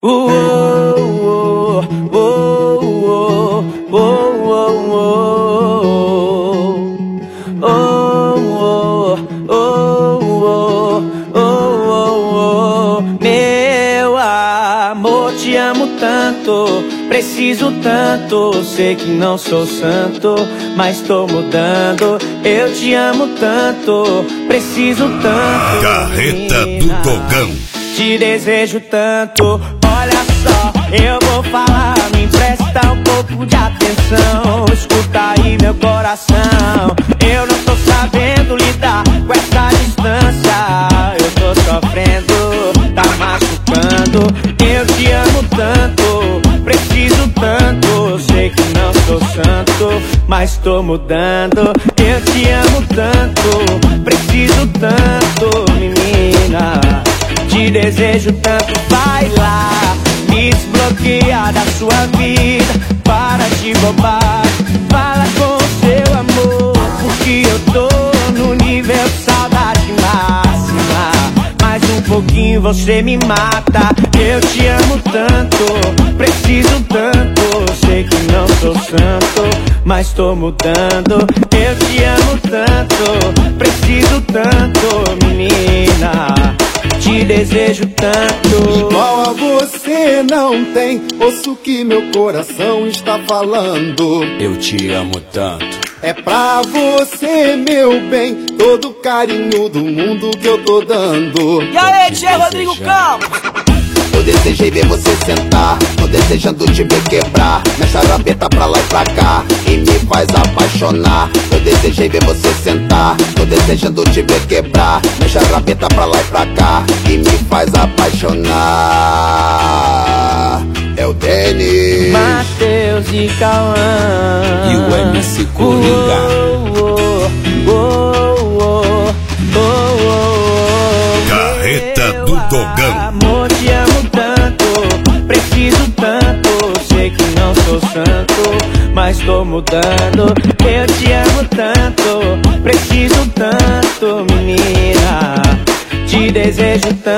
Meu amor, te amo tanto, preciso tanto. Sei que não sou santo, mas tô mudando. Eu te amo tanto, preciso tanto. Carreta do Dogão. Te desejo tanto. Olha só, eu vou falar, me empresta um pouco de atenção. Escuta aí meu coração, eu não tô sabendo lidar com essa distância. Eu tô sofrendo, tá machucando. Eu te amo tanto, preciso tanto. Sei que não sou santo, mas tô mudando. Eu te amo tanto, preciso tanto, menina. Te desejo tanto, vai lá, me desbloquear da sua vida. Para de bobar, fala com o seu amor, porque eu tô no nível saudade máxima. Mais um pouquinho você me mata. Eu te amo tanto, preciso tanto. Sei que não sou santo, mas tô mudando. Eu te amo tanto, preciso tanto, menina. Te desejo tanto. Igual a você não tem, ouço que meu coração está falando. Eu te amo tanto. É pra você, meu bem, todo o carinho do mundo que eu tô dando. E aí, tia Rodrigo Campos? Eu desejei ver você sentar, tô desejando te ver quebrar. Mexe a rabeta pra lá e pra cá e me faz apaixonar. Eu desejei ver você sentar, tô desejando te ver quebrar. Mexe a rabeta pra lá e pra cá e me faz apaixonar. É o Denis, Matheus e Cauã e o MC Coringa. Carreta do Dogão. Amor, te amo tanto, preciso tanto. Sei que não sou santo, mas tô mudando. Eu te amo tanto, preciso tanto, menina. Te desejo tanto.